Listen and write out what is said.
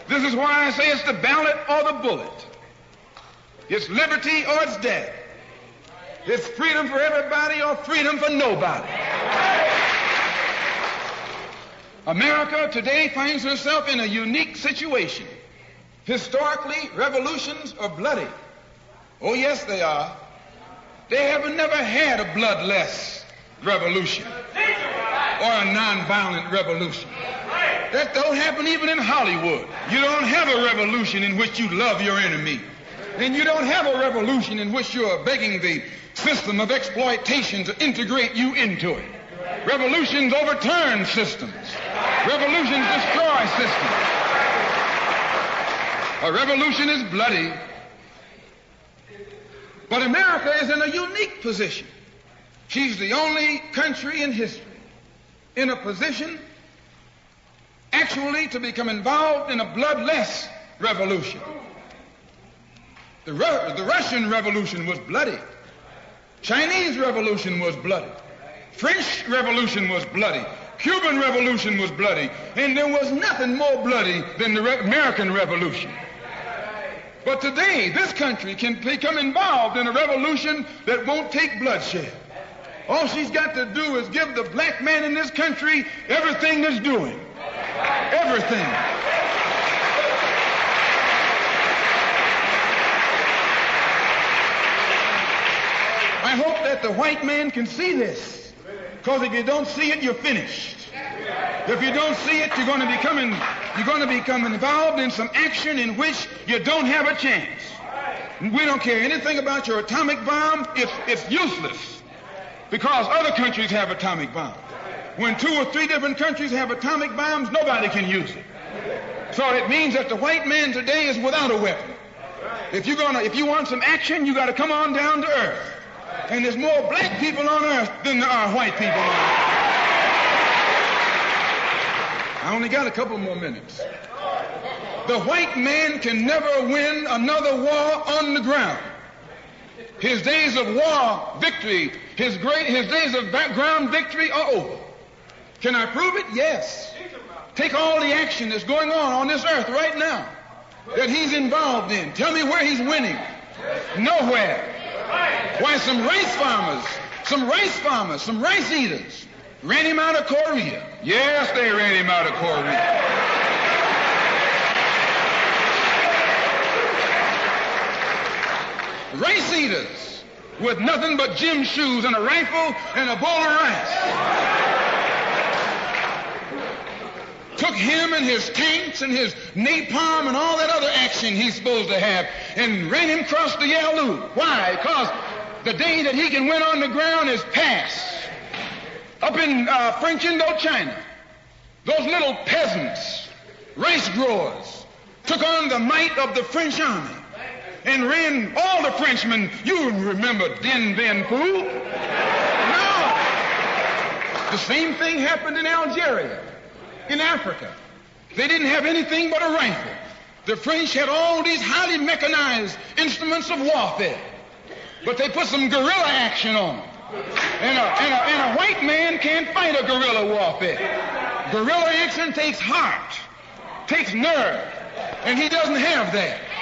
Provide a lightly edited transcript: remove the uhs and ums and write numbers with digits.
This is why I say it's the ballot or the bullet. It's liberty or it's death. It's freedom for everybody or freedom for nobody. America today finds herself in a unique situation. Historically, revolutions are bloody. Oh, yes, they are. They have never had a bloodless revolution or a nonviolent revolution. That don't happen even in Hollywood. You don't have a revolution in which you love your enemy. And you don't have a revolution in which you're begging the system of exploitation to integrate you into it. Revolutions overturn systems. Revolutions destroy systems. A revolution is bloody. But America is in a unique position. She's the only country in history in a position actually to become involved in a bloodless revolution. The Russian Revolution was bloody. Chinese Revolution was bloody. French Revolution was bloody. Cuban Revolution was bloody. And there was nothing more bloody than the American Revolution. But today, this country can become involved in a revolution that won't take bloodshed. All she's got to do is give the black man in this country everything that's doing. Everything. I hope that the white man can see this. Because if you don't see it, you're finished. If you don't see it, you're going to become involved in some action in which you don't have a chance. We don't care anything about your atomic bomb. It's useless. Because other countries have atomic bombs. When 2 or 3 different countries have atomic bombs, nobody can use it. So it means that the white man today is without a weapon. If you want some action, you got to come on down to earth. And there's more black people on earth than there are white people on earth. I only got a couple more minutes. The white man can never win another war on the ground. His days of war victory, his days of ground victory are over. Can I prove it? Yes. Take all the action that's going on this earth right now that he's involved in. Tell me where he's winning. Nowhere. Why, some rice eaters ran him out of Korea. Yes, they ran him out of Korea. Rice eaters with nothing but gym shoes and a rifle and a bowl of rice took him and his tanks and his napalm and all that other action he's supposed to have and ran him across the Yalu. Why? Because the day that he can win on the ground is past. Up in French Indochina, those little peasants, rice growers, took on the might of the French army and ran all the Frenchmen. You remember Dien Bien Phu? No. The same thing happened in Algeria, in Africa. They didn't have anything but a rifle. The French had all these highly mechanized instruments of warfare, but they put some guerrilla action on them. And a white man can't fight a guerrilla warfare. Guerrilla action takes heart, takes nerve, and he doesn't have that.